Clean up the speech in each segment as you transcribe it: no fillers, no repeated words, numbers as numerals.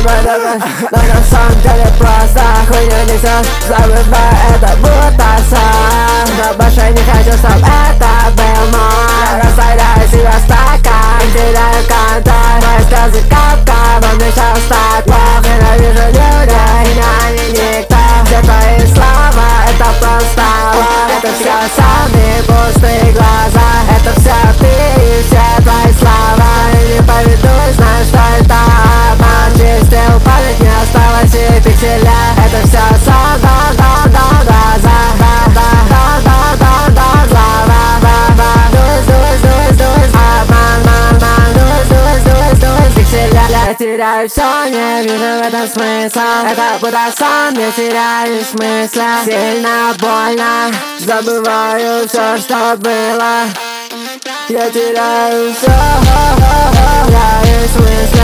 Но на самом деле просто хуйню несешь. Забывай, это будто сон. Но больше не хочу, чтоб это был мой. Растворяю себя в стакан, теряю контроль. Мои слезы капкан, он мешал стать плох. Ненавижу людей, но они никто. Все твои слова, это просто ложь. Это все сами пустые глаза. Это все ты и все твои слова. И не поведусь, знаю, что это обман. Чистил память, не осталось и пикселя. Это все сон, глаза. Я теряю все, не вижу в этом смысла. Это будто сон, я теряю смысл. Сильно больно, забываю все, что было. Я теряю все, теряю смысл.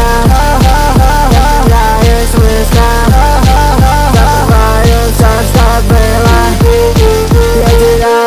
Теряю смысл. Забываю все, что было. Я теряю